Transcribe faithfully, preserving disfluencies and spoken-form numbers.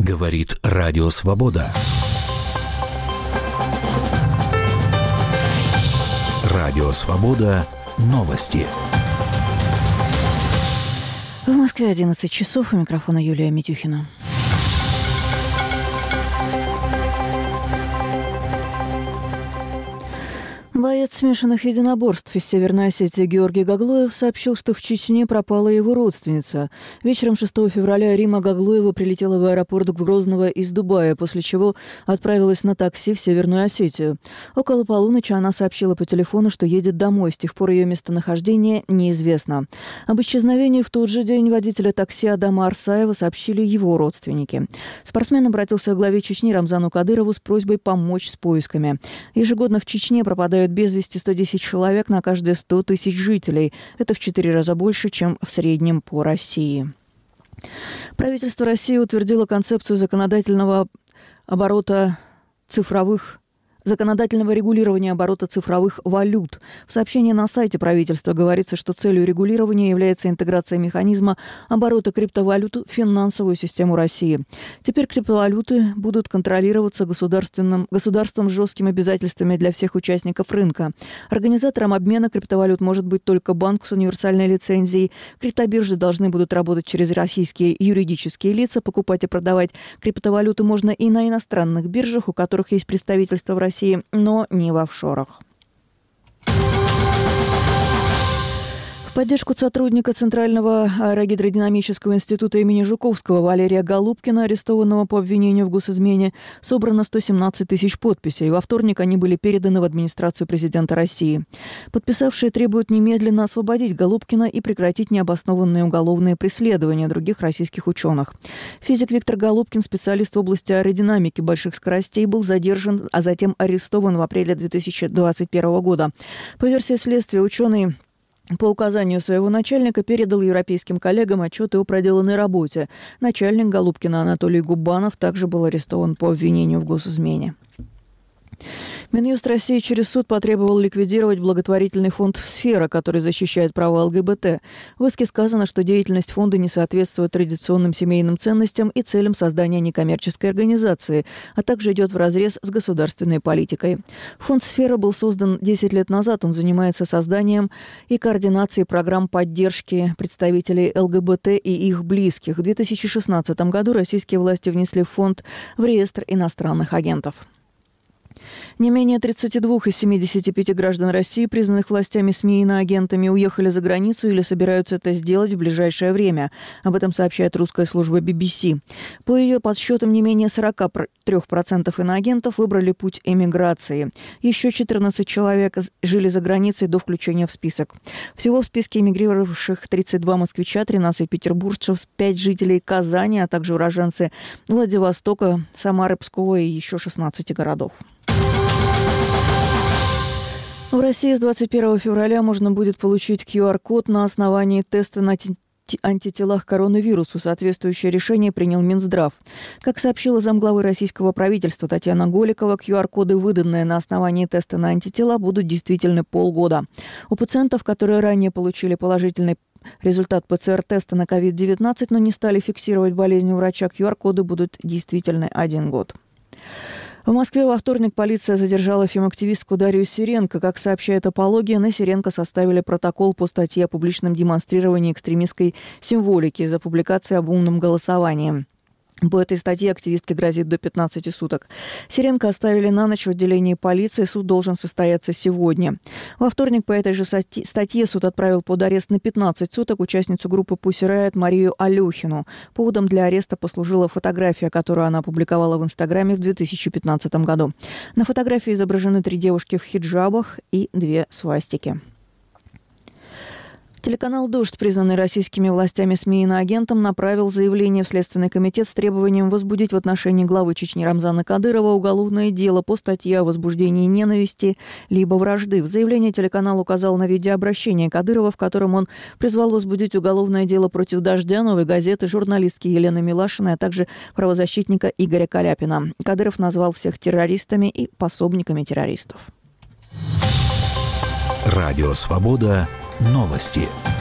Говорит Радио Свобода. Радио Свобода. Новости. В Москве одиннадцать часов. У микрофона Юлия Митюхина. Боец смешанных единоборств из Северной Осетии Георгий Гаглоев сообщил, что в Чечне пропала его родственница. Вечером шестого февраля Рима Гаглоева прилетела в аэропорт Грозного из Дубая, после чего отправилась на такси в Северную Осетию. Около полуночи она сообщила по телефону, что едет домой. С тех пор ее местонахождение неизвестно. Об исчезновении в тот же день водителя такси Адама Арсаева сообщили его родственники. Спортсмен обратился к главе Чечни Рамзану Кадырову с просьбой помочь с поисками. Ежегодно в Чечне пропадают без вести сто десять человек на каждые сто тысяч жителей. Это в четыре раза больше, чем в среднем по России. Правительство России утвердило концепцию законодательного оборота цифровых законодательного регулирования оборота цифровых валют. В сообщении на сайте правительства говорится, что целью регулирования является интеграция механизма оборота криптовалют в финансовую систему России. Теперь криптовалюты будут контролироваться государственным, государством с жесткими обязательствами для всех участников рынка. Организатором обмена криптовалют может быть только банк с универсальной лицензией. Криптобиржи должны будут работать через российские юридические лица. Покупать и продавать криптовалюты можно и на иностранных биржах, у которых есть представительство в России, но не в офшорах. В поддержку сотрудника Центрального аэрогидродинамического института имени Жуковского Валерия Голубкина, арестованного по обвинению в госизмене, собрано сто семнадцать тысяч подписей. Во вторник они были переданы в администрацию президента России. Подписавшие требуют немедленно освободить Голубкина и прекратить необоснованные уголовные преследования других российских ученых. Физик Виктор Голубкин, специалист в области аэродинамики больших скоростей, был задержан, а затем арестован в апреле две тысячи двадцать первого года. По версии следствия, ученый по указанию своего начальника передал европейским коллегам отчеты о проделанной работе. Начальник Голубкина Анатолий Губанов также был арестован по обвинению в госизмене. Минюст России через суд потребовал ликвидировать благотворительный фонд «Сфера», который защищает права ЛГБТ. В иске сказано, что деятельность фонда не соответствует традиционным семейным ценностям и целям создания некоммерческой организации, а также идет вразрез с государственной политикой. Фонд «Сфера» был создан десять лет назад. Он занимается созданием и координацией программ поддержки представителей ЛГБТ и их близких. В две тысячи шестнадцатом году российские власти внесли фонд в реестр иностранных агентов. Не менее тридцати двух из семидесяти пяти граждан России, признанных властями СМИ иноагентами, уехали за границу или собираются это сделать в ближайшее время. Об этом сообщает русская служба би би си. По ее подсчетам, не менее сорок три процента иноагентов выбрали путь эмиграции. Еще четырнадцать человек жили за границей до включения в список. Всего в списке эмигрировавших тридцать два москвича, тринадцать петербуржцев, пять жителей Казани, а также уроженцы Владивостока, Самары, Пскова и еще шестнадцати городов. В России с двадцать первого февраля можно будет получить ку ар код на основании теста на антителах к коронавирусу. Соответствующее решение принял Минздрав. Как сообщила замглавы российского правительства Татьяна Голикова, ку ар коды, выданные на основании теста на антитела, будут действительны полгода. У пациентов, которые ранее получили положительный результат пэ цэ эр-теста на ковид девятнадцать, но не стали фиксировать болезнь у врача, ку ар коды будут действительны один год. В Москве во вторник полиция задержала фемактивистку Дарью Сиренко. Как сообщает «Апология», на Сиренко составили протокол по статье о публичном демонстрировании экстремистской символики за публикацией об умном голосовании. По этой статье активистке грозит до пятнадцати суток. Сиренко оставили на ночь в отделении полиции. Суд должен состояться сегодня. Во вторник по этой же статье суд отправил под арест на пятнадцать суток участницу группы Pussy Riot Марию Алехину. Поводом для ареста послужила фотография, которую она опубликовала в Инстаграме в две тысячи пятнадцатом году. На фотографии изображены три девушки в хиджабах и две свастики. Телеканал «Дождь», признанный российскими властями СМИ иноагентом, направил заявление в Следственный комитет с требованием возбудить в отношении главы Чечни Рамзана Кадырова уголовное дело по статье о возбуждении ненависти либо вражды. В заявлении телеканал указал на видеообращение Кадырова, в котором он призвал возбудить уголовное дело против «Дождя», «Новой газеты», журналистки Елены Милашиной, а также правозащитника Игоря Каляпина. Кадыров назвал всех террористами и пособниками террористов. Радио «Свобода». Новости.